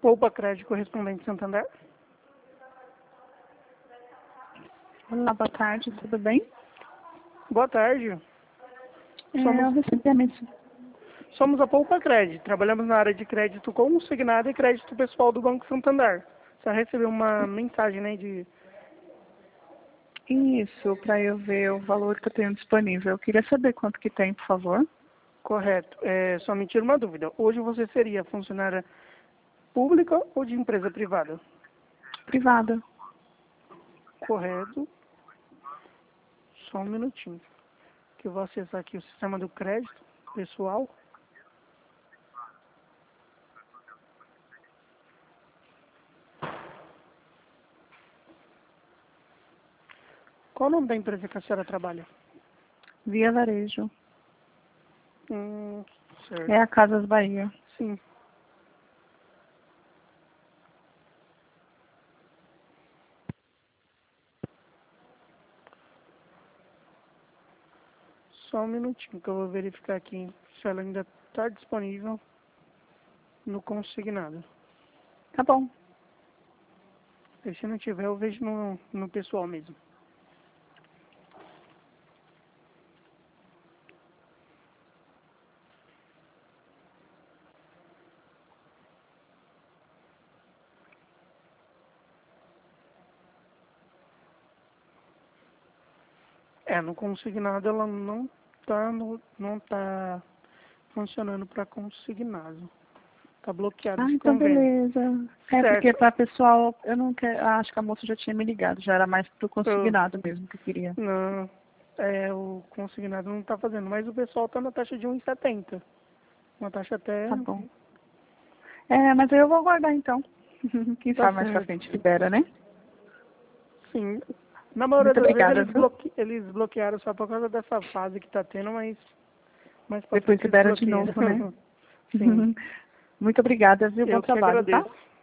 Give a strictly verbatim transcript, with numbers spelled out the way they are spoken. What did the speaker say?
Poupa Crédito Correspondente Santander. Olá, boa tarde, tudo bem? Boa tarde. É, Somos, eu recebi a mensagem. somos a Poupa Crédito. Trabalhamos na área de crédito consignado e crédito pessoal do Banco Santander. Você recebeu uma mensagem, né, de... Isso, para eu ver o valor que eu tenho disponível. Eu queria saber quanto que tem, por favor. Correto. É, só me tira uma dúvida. Hoje você seria funcionária pública ou de empresa privada? Privada. Correto. Só um minutinho. Que eu vou acessar aqui o sistema do crédito pessoal. Qual o nome da empresa que a senhora trabalha? Via Varejo. Hum, certo. É a Casas Bahia. Sim. Só um minutinho que eu vou verificar aqui se ela ainda está disponível no consignado. Tá bom. E se não tiver, eu vejo no, no pessoal mesmo. É, no consignado ela não tá, no, não tá funcionando para consignado. Tá bloqueado Ah, esse então convênio. beleza. É porque Certo. para pessoal, eu não quero. Acho que a moça já tinha me ligado, já era mais pro Eu, consignado mesmo que eu queria. não, é, o consignado não tá fazendo, mas o pessoal tá na taxa de um e setenta. Uma taxa até... Tá bom. É, mas eu vou aguardar então. Quem Tá sabe mais pra certo. frente libera, né? Sim. Na maioria Muito das vezes obrigada, eles, viu? bloque... eles bloquearam só por causa dessa fase que tá tendo, mas mais pra Depois frente eles libera de bloqueiam. novo, né? Sim. Muito obrigada, viu? Bom Eu que trabalho, tá? agradeço.